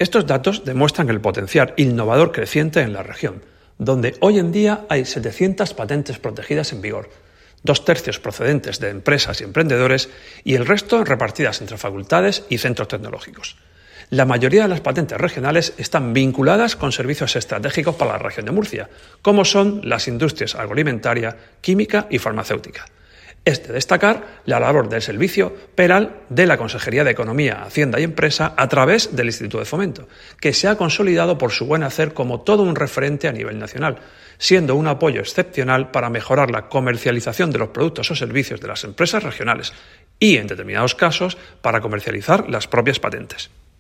Estos datos demuestran el potencial innovador creciente en la región, donde hoy en día hay 700 patentes protegidas en vigor, 2/3 procedentes de empresas y emprendedores y el resto repartidas entre facultades y centros tecnológicos. La mayoría de las patentes regionales están vinculadas con servicios estratégicos para la región de Murcia, como son las industrias agroalimentaria, química y farmacéutica. Es de destacar la labor del servicio PERAL de la Consejería de Economía, Hacienda y Empresa a través del Instituto de Fomento, que se ha consolidado por su buen hacer como todo un referente a nivel nacional, siendo un apoyo excepcional para mejorar la comercialización de los productos o servicios de las empresas regionales y, en determinados casos, para comercializar las propias patentes.